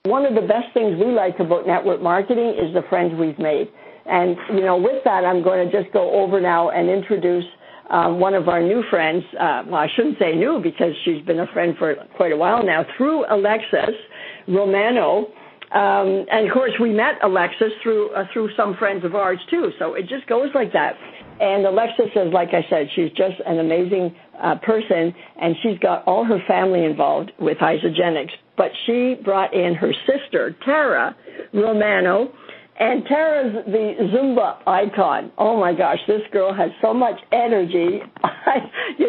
One of the best things we like about network marketing is the friends we've made. And, with that, I'm going to just go over now and introduce one of our new friends. Well, I shouldn't say new because she's been a friend for quite a while now, through Alexis Romano. And, of course, we met Alexis through some friends of ours, too. So it just goes like that. And Alexis is, like I said, she's just an amazing person, and she's got all her family involved with Isagenix. But she brought in her sister, Tara Romano, and Tara's the Zumba icon. Oh, my gosh, this girl has so much energy. She's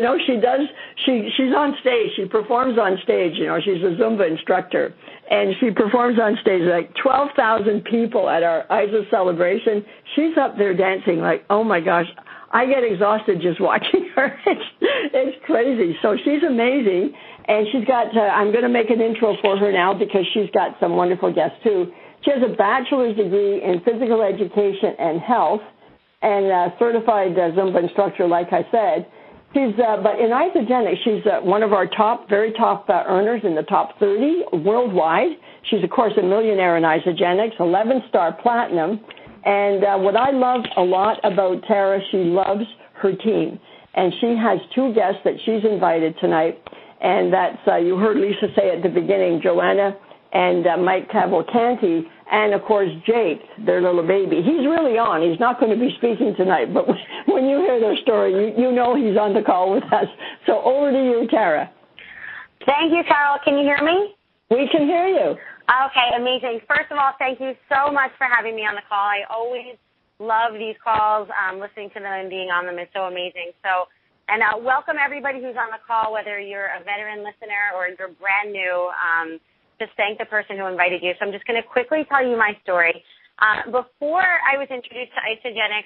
on stage. She performs on stage. She's a Zumba instructor. And she performs on stage, like 12,000 people at our ISA celebration. She's up there dancing like, oh, my gosh, I get exhausted just watching her. It's crazy. So she's amazing. And she's got, I'm going to make an intro for her now because she's got some wonderful guests, too. She has a bachelor's degree in physical education and health and a certified Zumba instructor, like I said. But in Isagenix, she's one of our very top earners in the top 30 worldwide. She's, of course, a millionaire in Isagenix, 11-star platinum. And what I love a lot about Tara, she loves her team. And she has two guests that she's invited tonight. And that's, you heard Lisa say at the beginning, Joanna and Mike Cavalcanti, and, of course, Jake, their little baby. He's really on. He's not going to be speaking tonight, but when you hear their story, you know he's on the call with us. So over to you, Tara. Thank you, Carol. Can you hear me? We can hear you. Okay, amazing. First of all, thank you so much for having me on the call. I always love these calls. Listening to them and being on them is so amazing. And welcome everybody who's on the call, whether you're a veteran listener or you're brand new. Just thank the person who invited you. So I'm just going to quickly tell you my story. Before I was introduced to Isagenix,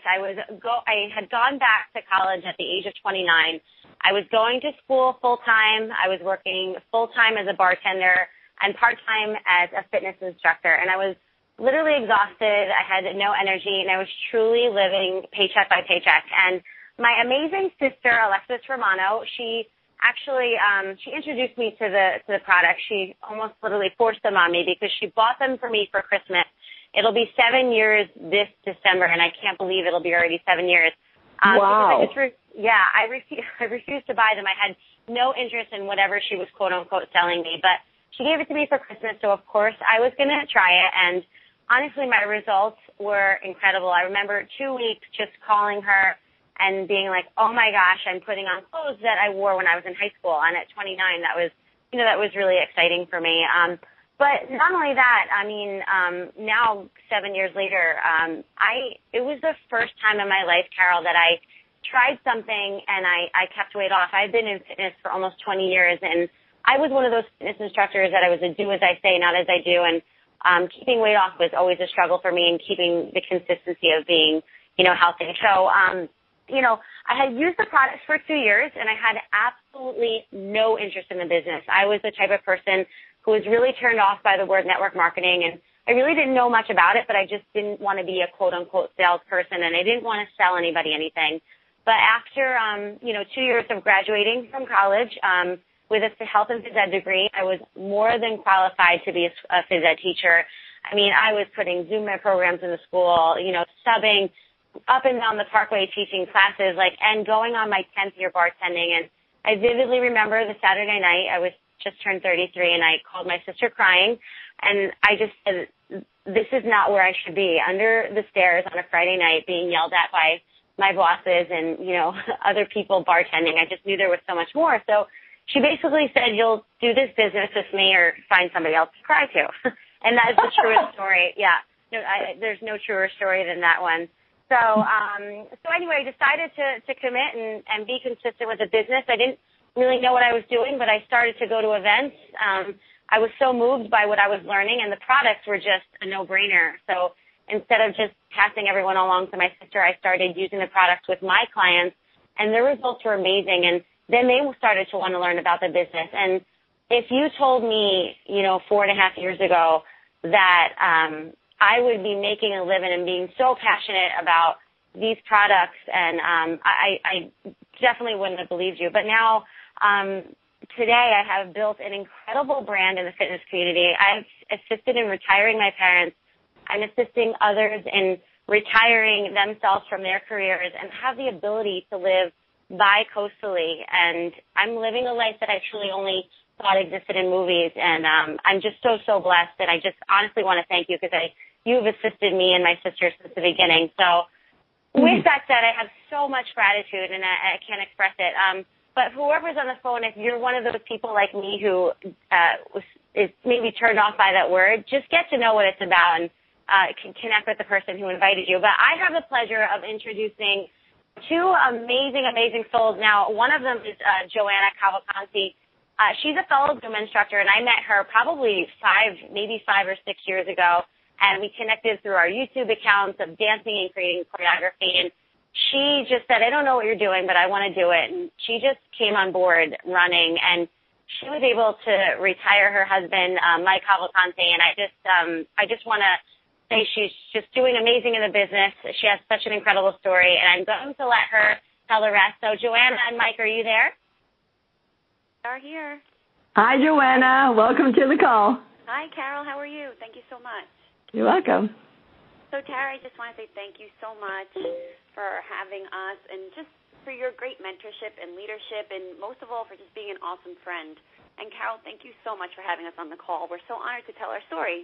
I had gone back to college at the age of 29. I was going to school full-time. I was working full-time as a bartender and part-time as a fitness instructor. And I was literally exhausted. I had no energy, and I was truly living paycheck by paycheck. And my amazing sister, Alexis Romano, she introduced me to the product. She almost literally forced them on me because she bought them for me for Christmas. It'll be 7 years this December, and I can't believe it'll be already 7 years. Wow. I refused to buy them. I had no interest in whatever she was quote unquote selling me, but she gave it to me for Christmas, so of course I was going to try it. And honestly, my results were incredible. I remember 2 weeks just calling her and being like, oh my gosh, I'm putting on clothes that I wore when I was in high school. And at 29, that was really exciting for me. But not only that, now 7 years later, it was the first time in my life, Carol, that I tried something and I kept weight off. I've been in fitness for almost 20 years, and I was one of those fitness instructors that I was a do as I say, not as I do. And keeping weight off was always a struggle for me, and keeping the consistency of being, healthy. So, I had used the products for 2 years, and I had absolutely no interest in the business. I was the type of person who was really turned off by the word network marketing, and I really didn't know much about it, but I just didn't want to be a quote-unquote salesperson, and I didn't want to sell anybody anything. But after, 2 years of graduating from college with a health and phys ed degree, I was more than qualified to be a phys ed teacher. I was putting Zoom programs in the school, subbing up and down the parkway teaching classes, and going on my 10th year bartending. And I vividly remember the Saturday night, I was just turned 33, and I called my sister crying, and I just said, this is not where I should be, under the stairs on a Friday night being yelled at by my bosses and, other people bartending. I just knew there was so much more. So she basically said, you'll do this business with me or find somebody else to cry to. And that is the truest story. Yeah. No, there's no truer story than that one. So anyway, I decided to commit and be consistent with the business. I didn't really know what I was doing, but I started to go to events. I was so moved by what I was learning, and the products were just a no-brainer. So instead of just passing everyone along to my sister, I started using the products with my clients, and the results were amazing. And then they started to want to learn about the business. And if you told me, 4.5 years ago that I would be making a living and being so passionate about these products, and I definitely wouldn't have believed you. But now, today I have built an incredible brand in the fitness community. I've assisted in retiring my parents. I'm assisting others in retiring themselves from their careers and have the ability to live bi-coastally. And I'm living a life that I truly only thought existed in movies. And I'm just so blessed. And I just honestly want to thank you because you've assisted me and my sister since the beginning. So with that said, I have so much gratitude, and I can't express it. But whoever's on the phone, if you're one of those people like me who is maybe turned off by that word, just get to know what it's about and can connect with the person who invited you. But I have the pleasure of introducing two amazing souls. Now, one of them is Joanna Cavalcanti. She's a fellow Zoom instructor, and I met her probably 5 or 6 years ago, and we connected through our YouTube accounts of dancing and creating choreography. And she just said, I don't know what you're doing, but I want to do it. And she just came on board running, and she was able to retire her husband, Mike Cavalcanti. And I just want to say she's just doing amazing in the business. She has such an incredible story, and I'm going to let her tell the rest. So, Joanna and Mike, are you there? Are here. Hi, Joanna. Welcome to the call. Hi, Carol. How are you? Thank you so much. You're welcome. So, Tara, I just want to say thank you so much for having us and just for your great mentorship and leadership, and most of all for just being an awesome friend. And, Carol, thank you so much for having us on the call. We're so honored to tell our story.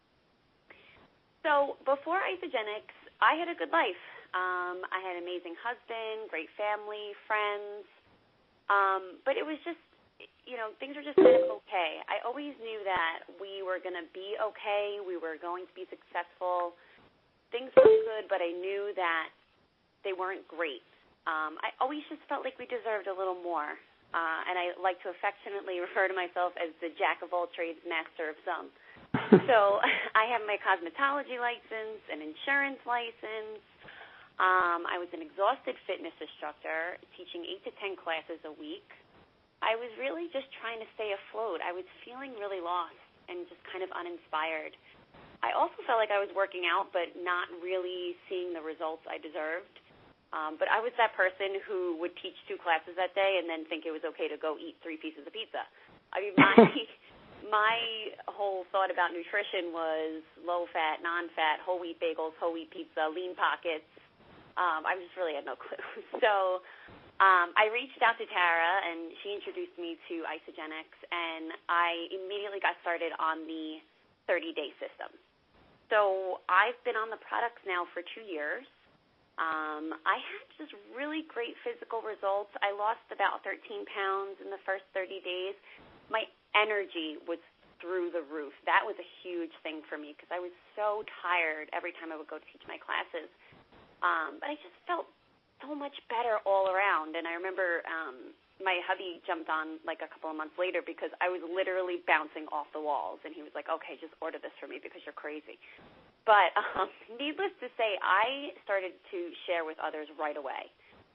So, before Isagenix, I had a good life. I had an amazing husband, great family, friends, but it was just, things were just kind of okay. I always knew that we were going to be okay. We were going to be successful. Things were good, but I knew that they weren't great. I always just felt like we deserved a little more, and I like to affectionately refer to myself as the jack of all trades, master of some. So I have my cosmetology license, an insurance license. I was an exhausted fitness instructor, teaching 8 to 10 classes a week. I was really just trying to stay afloat. I was feeling really lost and just kind of uninspired. I also felt like I was working out but not really seeing the results I deserved. But I was that person who would teach 2 classes that day and then think it was okay to go eat 3 pieces of pizza. I mean, my whole thought about nutrition was low-fat, non-fat, whole wheat bagels, whole wheat pizza, lean pockets. I just really had no clue. So I reached out to Tara, and she introduced me to Isagenix, and I immediately got started on the 30-day system. So I've been on the products now for 2 years. I had just really great physical results. I lost about 13 pounds in the first 30 days. My energy was through the roof. That was a huge thing for me because I was so tired every time I would go to teach my classes. But I just felt so much better all around. And I remember my hubby jumped on like a couple of months later because I was literally bouncing off the walls. And he was like, okay, just order this for me because you're crazy. But needless to say, I started to share with others right away.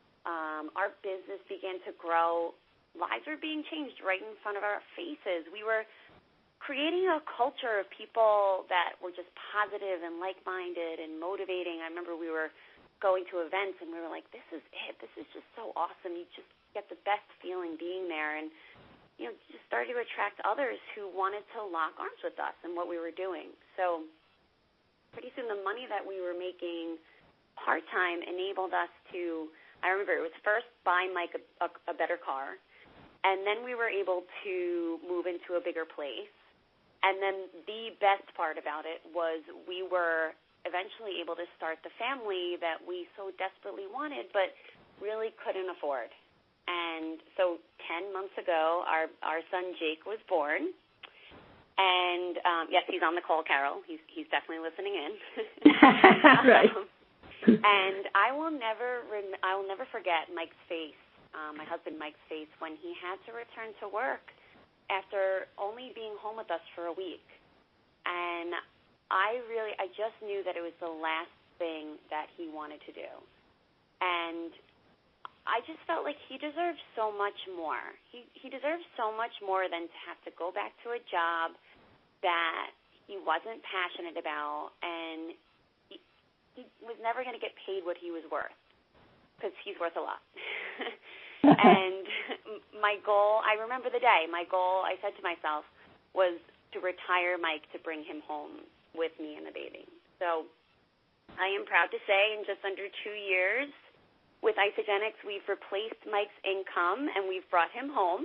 Our business began to grow. Lives were being changed right in front of our faces. We were creating a culture of people that were just positive and like-minded and motivating. I remember we were going to events, and we were like, this is it. This is just so awesome. You just get the best feeling being there. And, just started to attract others who wanted to lock arms with us and what we were doing. So pretty soon the money that we were making part-time enabled us to, I remember it was first buy Mike a better car, and then we were able to move into a bigger place. And then the best part about it was we were eventually able to start the family that we so desperately wanted but really couldn't afford. And so 10 months ago, our son Jake was born. And, yes, he's on the call, Carol. He's definitely listening in. Right. And I will never forget Mike's face, my husband Mike's face, when he had to return to work after only being home with us for a week. And I just knew that it was the last thing that he wanted to do. And I just felt like he deserved so much more. He deserved so much more than to have to go back to a job that he wasn't passionate about, and he was never going to get paid what he was worth, because he's worth a lot. And my goal, I remember the day, my goal, I said to myself, was to retire Mike to bring him home with me and the baby. So I am proud to say in just under 2 years with Isagenix, we've replaced Mike's income and we've brought him home.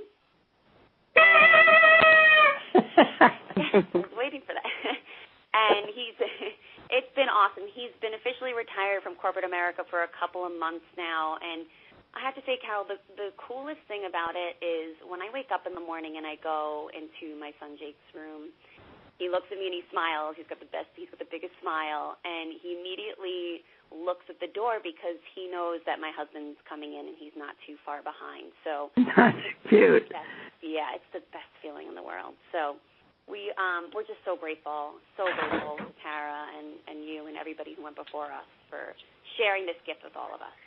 I was waiting for that. And it's been awesome. He's been officially retired from corporate America for a couple of months now. And I have to say, Carol, the coolest thing about it is when I wake up in the morning and I go into my son Jake's room, he looks at me and he smiles. He's got the biggest smile. And he immediately looks at the door because he knows that my husband's coming in and he's not too far behind. So that's cute. It's the best feeling in the world. So we're just so grateful to Tara and you and everybody who went before us for sharing this gift with all of us.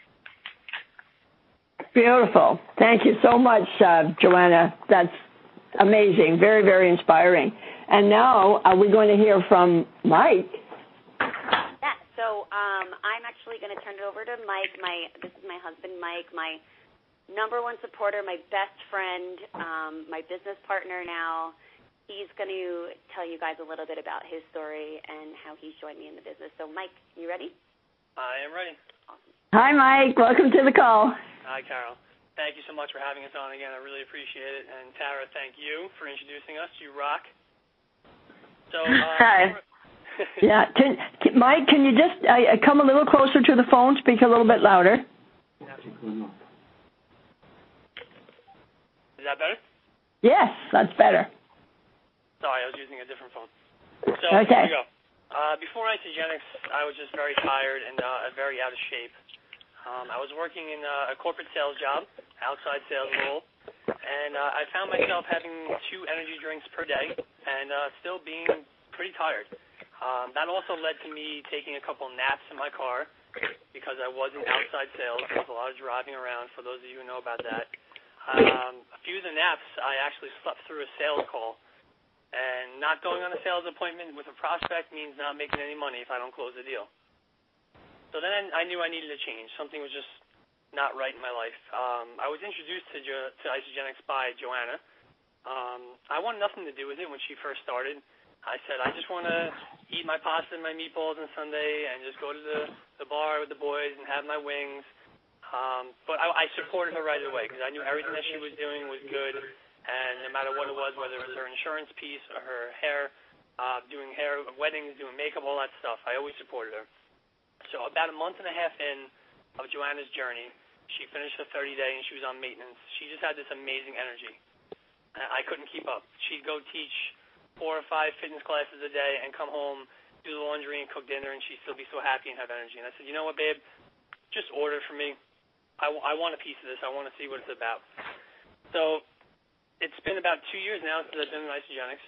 Beautiful. Thank you so much, Joanna. That's amazing. Very, very inspiring. And now we're going to hear from Mike. Yeah, so I'm actually going to turn it over to Mike. This is my husband, Mike, my number one supporter, my best friend, my business partner now. He's going to tell you guys a little bit about his story and how he's joined me in the business. So, Mike, you ready? I am ready. Awesome. Hi, Mike. Welcome to the call. Hi, Carol. Thank you so much for having us on again. I really appreciate it. And, Tara, thank you for introducing us. You rock. So, Hi. Yeah. Mike, can you just come a little closer to the phone, speak a little bit louder? Is that better? Yes, that's better. Sorry, I was using a different phone. So, okay. Here we go. Before Isagenix, I was just very tired and very out of shape. I was working in a corporate sales job, outside sales role, and I found myself having 2 energy drinks per day and still being pretty tired. That also led to me taking a couple naps in my car because I was in outside sales. There was a lot of driving around, for those of you who know about that. A few of the naps, I actually slept through a sales call. And not going on a sales appointment with a prospect means not making any money if I don't close the deal. So then I knew I needed a change. Something was just not right in my life. I was introduced to Isagenix by Joanna. I wanted nothing to do with it when she first started. I said, I just want to eat my pasta and my meatballs on Sunday and just go to the bar with the boys and have my wings. But I supported her right away because I knew everything that she was doing was good. And no matter what it was, whether it was her insurance piece or her hair, doing hair, weddings, doing makeup, all that stuff, I always supported her. So about a month and a half in of Joanna's journey, she finished her 30-day and she was on maintenance. She just had this amazing energy. I couldn't keep up. She'd go teach 4 or 5 fitness classes a day and come home, do the laundry and cook dinner, and she'd still be so happy and have energy. And I said, you know what, babe? Just order for me. I want a piece of this. I want to see what it's about. So it's been about 2 years now since I've been in Isagenix.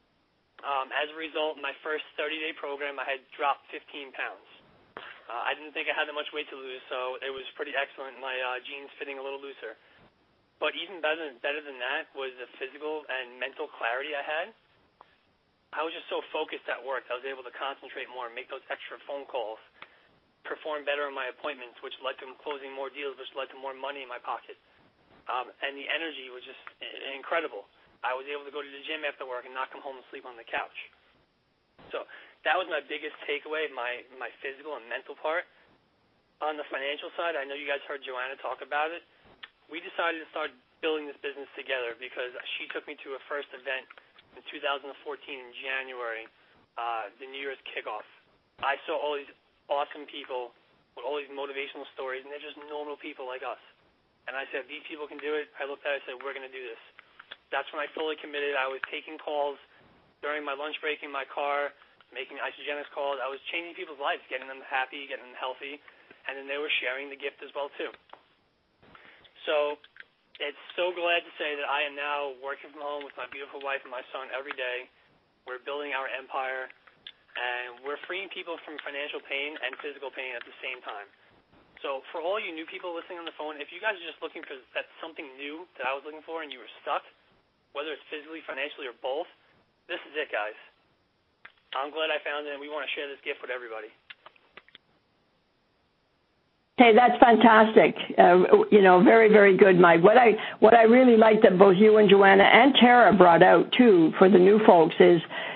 As a result, my first 30-day program, I had dropped 15 pounds. I didn't think I had that much weight to lose, so it was pretty excellent. My jeans fitting a little looser. But even better than that was the physical and mental clarity I had. I was just so focused at work. I was able to concentrate more, make those extra phone calls, perform better in my appointments, which led to closing more deals, which led to more money in my pocket. And the energy was just incredible. I was able to go to the gym after work and not come home and sleep on the couch. So that was my biggest takeaway, my physical and mental part. On the financial side, I know you guys heard Joanna talk about it. We decided to start building this business together because she took me to a first event in 2014 in January, the New Year's kickoff. I saw all these awesome people with all these motivational stories, and they're just normal people like us. And I said, these people can do it. I looked at it and said, we're going to do this. That's when I fully committed. I was taking calls during my lunch break in my car, making Isagenix calls. I was changing people's lives, getting them happy, getting them healthy, and then they were sharing the gift as well, too. So it's so glad to say that I am now working from home with my beautiful wife and my son every day. We're building our empire, and we're freeing people from financial pain and physical pain at the same time. So for all you new people listening on the phone, if you guys are just looking for that something new that I was looking for and you were stuck, whether it's physically, financially, or both, this is it, guys. I'm glad I found it, and we want to share this gift with everybody. Hey, that's fantastic. Very, very good, Mike. What I really like that both you and Joanna and Tara brought out too for the new folks is,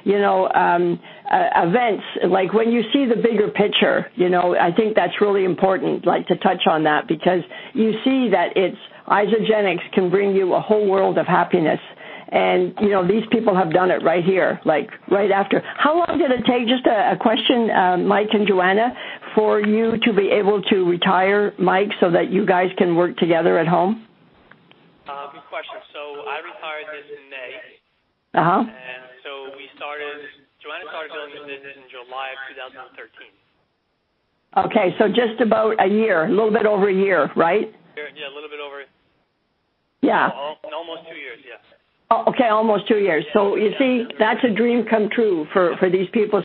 events, like when you see the bigger picture, I think that's really important, like to touch on that, because you see that Isagenix can bring you a whole world of happiness. And, these people have done it right here, like right after. How long did it take, just a question, Mike and Joanna, for you to be able to retire Mike so that you guys can work together at home? Good question. So I retired this in May. Uh-huh. And so Joanna started building the business in July of 2013. Okay, so just about a year, a little bit over a year, right? Yeah, a little bit over. Yeah. Almost 2 years, yeah. Oh, okay, almost 2 years. So you see, that's a dream come true for these people.